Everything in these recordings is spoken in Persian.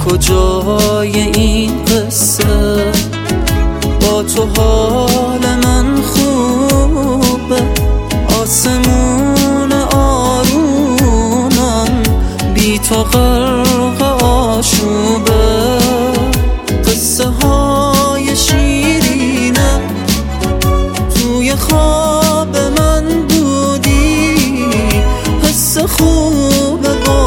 کجای این قصه؟ با تو حال من خوبه، آسمون آرومم بی تو غرق آشوبه. قصه های شیرینه توی خواب من بودی، حس خوب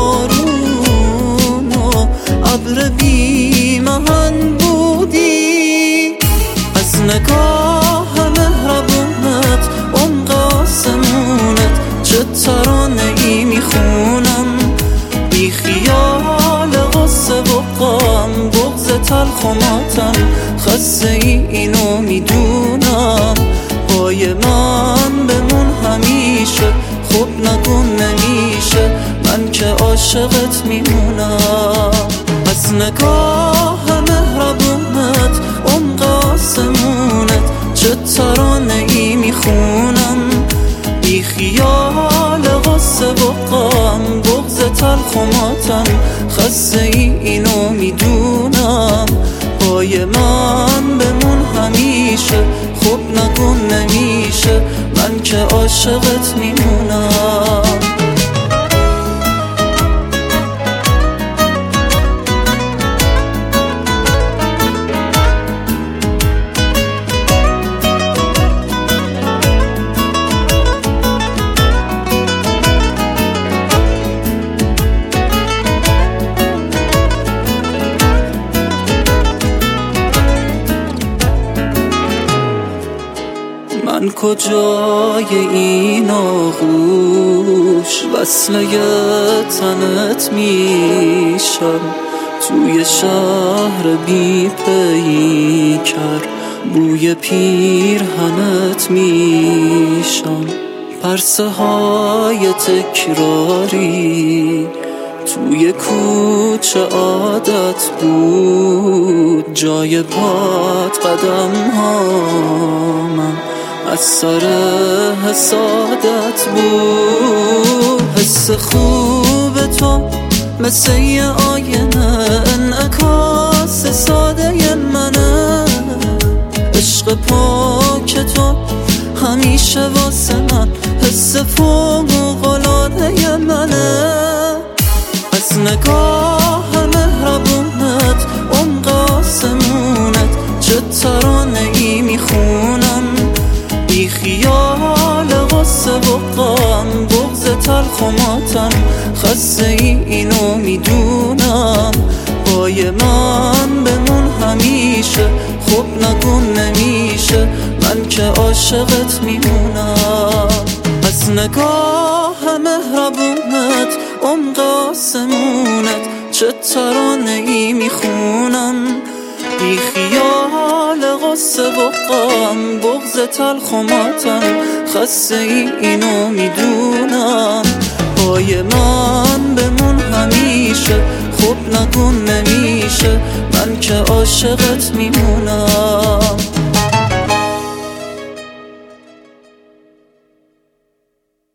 بارون و ابر بی محن بودی. از نگاه مهربونت عمق آسمونت چه ترانه ای میخونم، بی خیال غصه و غم بغض تلخ و ماتم، خسته اینو میدونم. پای من بمون همیشه، خوب نگو نمیشه، من که عاشقت میمونم. از نگاه مهربونت عمق آسمونت چه ترانه ای میخونم، بی خیال غصه و غم بغض تلخ و ماتم، خسته اینو میدونم. پای من بمون همیشه، خوب نگو نمیشه، من که عاشقت میمونم. من کجای این آغوش وصله تنت میشم، توی شهر بی پیکر بوی پیرهنت میشم. پرسه های تکراری توی کوچه عادت بود، جای پات قدم هامم از سر حسادت بود. حس خوب تو مثل یه آینه، انعکاس ساده منه، عشق پاک تو همیشه واسه من حس فوق‌العاده منه. از نگاه مهربونت عمق آسمونت چه ترانه ای میخونم، بی خیال غصه و غم بغض تلخ و ماتم، خسته اینو میدونم. پای من بمون همیشه، خوب نگو نمیشه، من که عاشقت میمونم. از نگاه مهربونت عمق آسمونت چه ترانه ای میخونم، بی خیال غصه و غم بغض تلخ و ماتم، خسته اینو میدونم. پای من بمون همیشه، خوب نگو نمیشه، من که عاشقت میمونم.